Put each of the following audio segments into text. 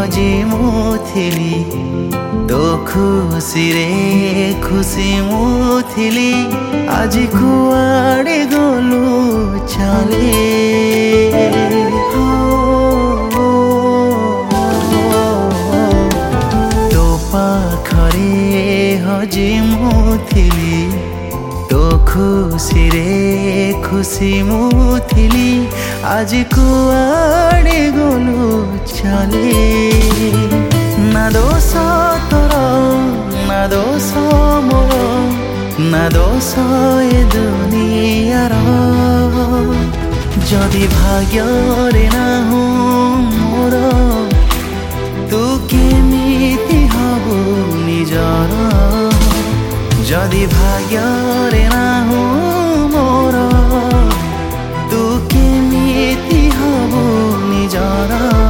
हजी मुथिली तो खुशी रे खुशी मुथिली आज कुआड़े गलु चले तो पाखरे हजी मुथिली तो खुशी रे खुशी मुथिली आज कुआड़े गलु चले ना दोष तोर ना दोष मोर ना दोष ए दुनियार जदि भाग्य ना मोर तू केमिति हबु निजर जदि भाग्य ना मोर तू केमिति हबु निजर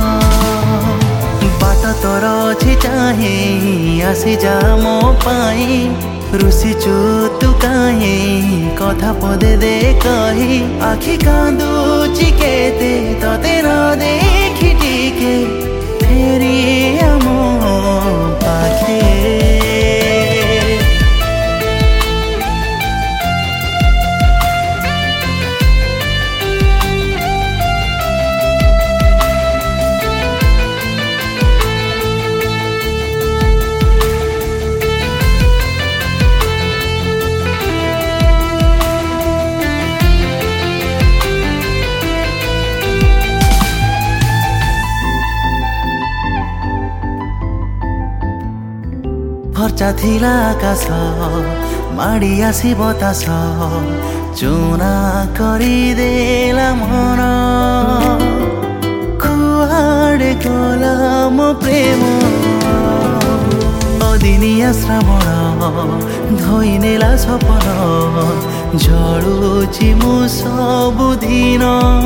बाट तोर अछि चाहे आसी जा मो पाई रुसिचु तू काहे कथा पदे दे कही आखि कांदुची केते तते न देखि टिके फेरि आम पाखे फर्चा थिला आकाश माड़ी आसी बतास चुना करिदेला मन कुआड़े गला मो प्रेम अदिनिया श्रावण धोइनेला सपन झड़ुची मु सबुदिन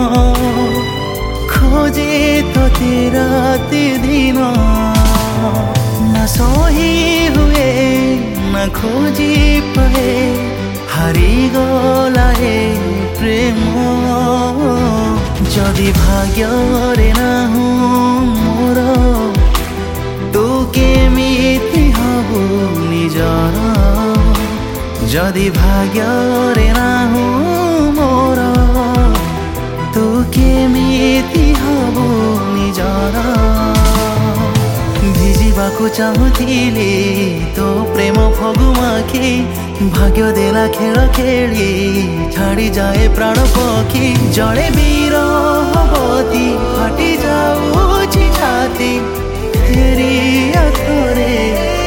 खोजे तोते राति दिन ना सही हुए ना खोजी पाए हारी गला हे प्रेम जदि भाग्य ना मोर तू केमिति हबु निजर जदि भाग्य ना मोर तू केमिति हबु निजर भिजिबाकु चाहुथिली तो प्रेम फगुमाखी भाग्य देला खेल खेली छाड़ी जाए प्राण पक्षी जड़े बीरहवती फाटी जाऊची छाती फेरि आखरे